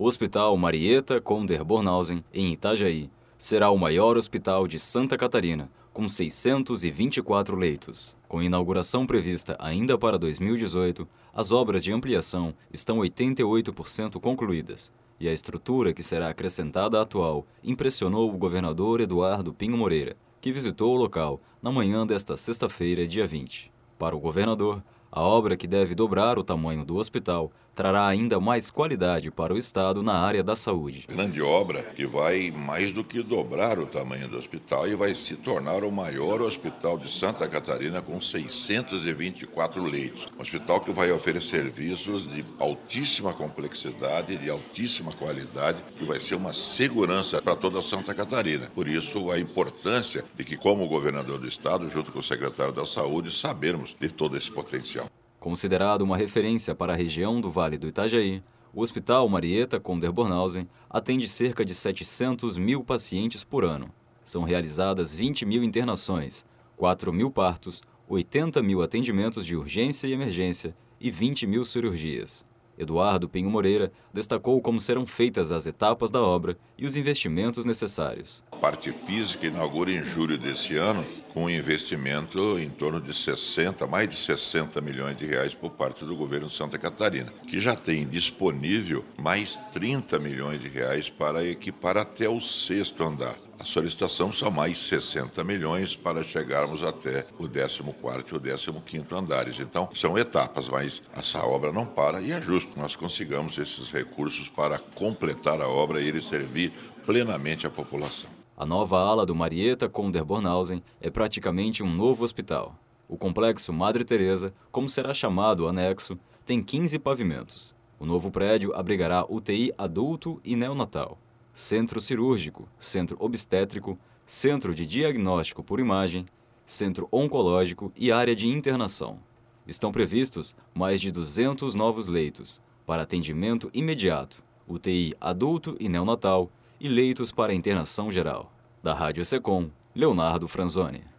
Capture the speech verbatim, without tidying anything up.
O Hospital Marieta Conder Bornhausen, em Itajaí, será o maior hospital de Santa Catarina, com seiscentos e vinte e quatro leitos. Com inauguração prevista ainda para dois mil e dezoito, as obras de ampliação estão oitenta e oito por cento concluídas, e a estrutura que será acrescentada à atual impressionou o governador Eduardo Pinho Moreira, que visitou o local na manhã desta sexta-feira, dia vinte. Para o governador, a obra, que deve dobrar o tamanho do hospital, trará ainda mais qualidade para o Estado na área da saúde. Grande obra que vai mais do que dobrar o tamanho do hospital e vai se tornar o maior hospital de Santa Catarina com seiscentos e vinte e quatro leitos. Um hospital que vai oferecer serviços de altíssima complexidade, de altíssima qualidade, que vai ser uma segurança para toda Santa Catarina. Por isso, a importância de que, como governador do Estado, junto com o secretário da Saúde, sabermos de todo esse potencial. Considerado uma referência para a região do Vale do Itajaí, o Hospital Marieta Conder Bornhausen atende cerca de setecentos mil pacientes por ano. São realizadas vinte mil internações, quatro mil partos, oitenta mil atendimentos de urgência e emergência e vinte mil cirurgias. Eduardo Pinho Moreira destacou como serão feitas as etapas da obra e os investimentos necessários. A parte física inaugura em julho desse ano, com um investimento em torno de sessenta, mais de sessenta milhões de reais por parte do governo de Santa Catarina, que já tem disponível mais trinta milhões de reais para equipar até o sexto andar. A solicitação são mais sessenta milhões para chegarmos até o décimo quarto e o décimo quinto andares. Então, são etapas, mas essa obra não para e é justo que nós consigamos esses recursos para completar a obra e ele servir plenamente à população. A nova ala do Marieta Conder Bornhausen é praticamente um novo hospital. O complexo Madre Teresa, como será chamado o anexo, tem quinze pavimentos. O novo prédio abrigará U T I adulto e neonatal, centro cirúrgico, centro obstétrico, centro de diagnóstico por imagem, centro oncológico e área de internação. Estão previstos mais de duzentos novos leitos para atendimento imediato, U T I adulto e neonatal, e leitos para internação geral. Da Rádio Secom, Leonardo Franzoni.